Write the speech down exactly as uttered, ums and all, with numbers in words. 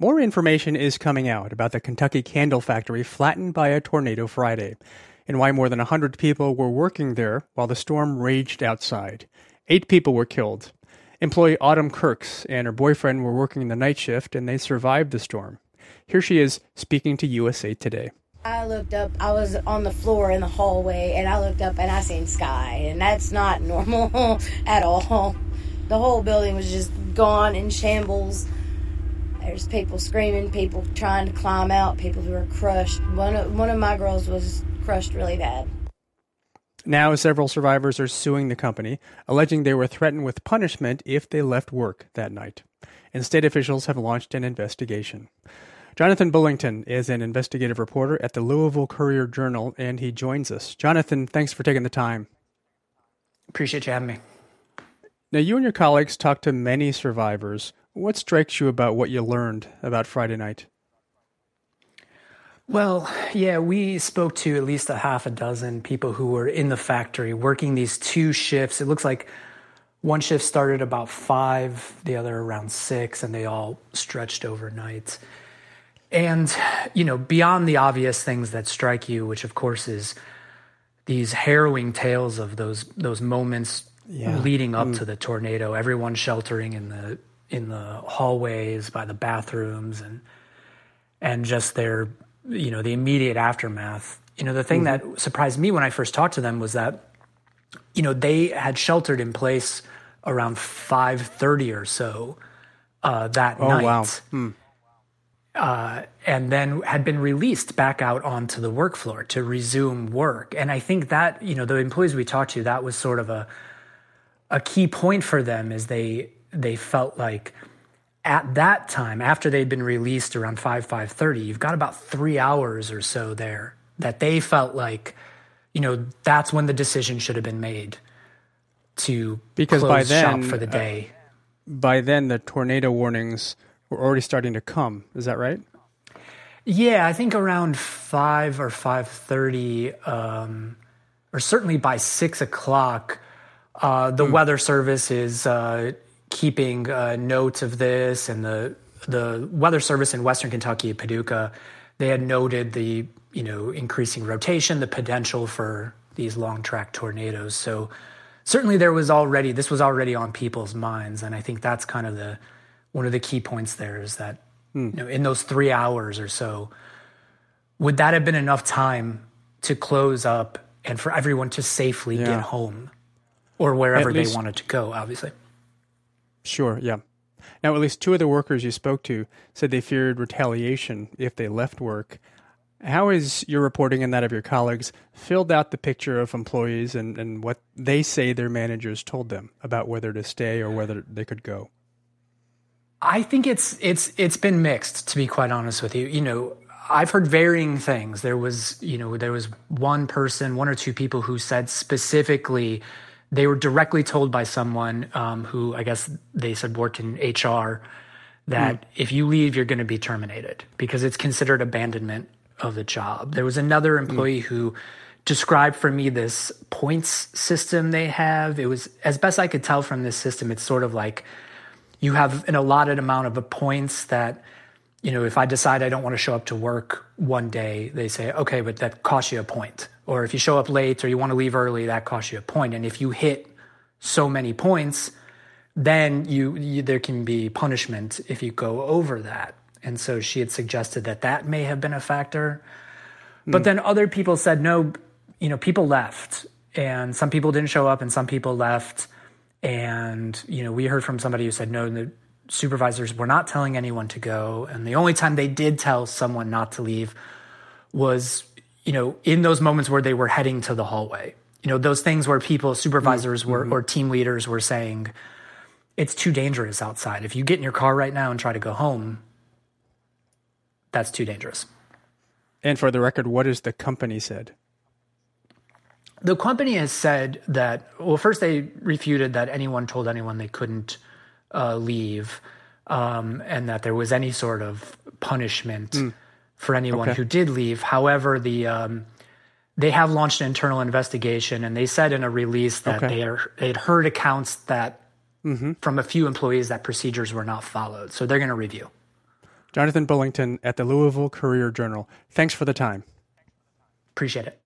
More information is coming out about the Kentucky candle factory flattened by a tornado Friday, and why more than one hundred people were working there while the storm raged outside. Eight people were killed. Employee Autumn Kirks and her boyfriend were working the night shift, and they survived the storm. Here she is speaking to U S A Today. I looked up, I was on the floor in the hallway, and I looked up and I seen sky, and that's not normal at all. The whole building was just gone in shambles. There's people screaming, people trying to climb out, people who are crushed. One of, one of my girls was crushed really bad. Now, several survivors are suing the company, alleging they were threatened with punishment if they left work that night. And state officials have launched an investigation. Jonathan Bullington is an investigative reporter at the Louisville Courier-Journal, and he joins us. Jonathan, thanks for taking the time. Appreciate you having me. Now, you and your colleagues talked to many survivors. What strikes you about what you learned about Friday night? Well, yeah, we spoke to at least a half a dozen people who were in the factory working these two shifts. It looks like one shift started about five, the other around six, and they all stretched overnight. And, you know, beyond the obvious things that strike you, which of course is these harrowing tales of those those moments yeah. leading up mm. to the tornado, everyone sheltering in the in the hallways by the bathrooms and and just their, you know, the immediate aftermath. You know, the thing mm-hmm. that surprised me when I first talked to them was that, you know, they had sheltered in place around five thirty or so uh, that oh, night. Wow. Hmm. Uh, and then had been released back out onto the work floor to resume work. And I think that, you know, the employees we talked to, that was sort of a a key point for them, is they they felt like at that time, after they'd been released around five, five thirty, you've got about three hours or so there that they felt like, you know, that's when the decision should have been made to because close by then, shop for the day. Uh, by then, the tornado warnings were already starting to come. Is that right? Yeah, I think around five or five thirty, um, or certainly by six o'clock, uh, the mm. Weather Service is uh, keeping uh, note of this, and the the Weather Service in Western Kentucky, Paducah, they had noted the you know increasing rotation, the potential for these long track tornadoes. So certainly there was already this was already on people's minds, and I think that's kind of the one of the key points there is that mm. you know in those three hours or so, would that have been enough time to close up and for everyone to safely yeah. get home or wherever at they least, wanted to go, obviously. Sure, yeah. Now, at least two of the workers you spoke to said they feared retaliation if they left work. How is your reporting and that of your colleagues filled out the picture of employees and, and what they say their managers told them about whether to stay or whether they could go? I think it's it's it's been mixed, to be quite honest with you. You know, I've heard varying things. There was, you know, there was one person, one or two people who said specifically they were directly told by someone um, who I guess they said worked in H R that mm. if you leave, you're going to be terminated because it's considered abandonment of the job. There was another employee mm. who described for me this points system they have. It was, as best I could tell from this system, it's sort of like you have an allotted amount of points that, you know, if I decide I don't want to show up to work one day, they say, okay, but that costs you a point. Or if you show up late or you want to leave early, that costs you a point. And if you hit so many points, then you, you there can be punishment if you go over that. And so she had suggested that that may have been a factor. Mm. But then other people said, no, you know, people left. And some people didn't show up and some people left. And, you know, we heard from somebody who said, no, the supervisors were not telling anyone to go. And the only time they did tell someone not to leave was, you know, in those moments where they were heading to the hallway. You know, those things where people, supervisors mm-hmm. were, or team leaders were saying, it's too dangerous outside. If you get in your car right now and try to go home, that's too dangerous. And for the record, what has the company said? The company has said that, well, first they refuted that anyone told anyone they couldn't uh, leave, um, and that there was any sort of punishment mm. for anyone okay. who did leave. However, the um, they have launched an internal investigation, and they said in a release that okay. they are, they had heard accounts that mm-hmm. from a few employees that procedures were not followed. So they're going to review. Jonathan Bullington at the Louisville Courier-Journal. Thanks for the time. Appreciate it.